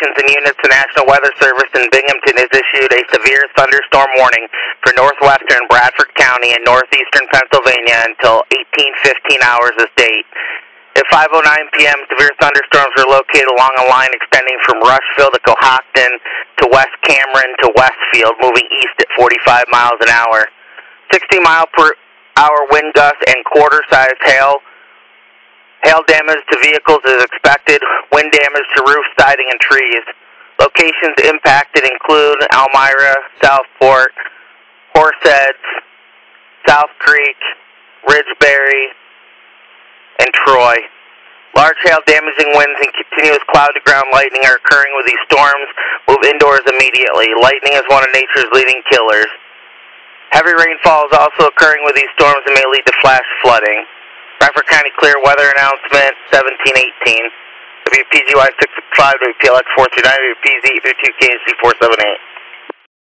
stations and units, the National Weather Service in Binghamton has issued a severe thunderstorm warning for northwestern Bradford County and northeastern Pennsylvania until 18:15 hours this date. At 5:09 p.m., severe thunderstorms were located along a line extending from Rushville to Cohocton to West Cameron to Westfield, moving east at 45 miles an hour. 60-mile-per-hour wind gusts and quarter-sized hail. Hail damage to vehicles is expected. Wind damage to roof, siding, and trees. Locations impacted include Elmira, Southport, Horseheads, South Creek, Ridgeberry, and Troy. Large hail damaging winds and continuous cloud-to-ground lightning are occurring with these storms. Move indoors immediately. Lightning is one of nature's leading killers. Heavy rainfall is also occurring with these storms and may lead to flash flooding. Bradford County Clear Weather Announcement 1718. WPGY 665, WPLX 439, WPZ 52KHC 478.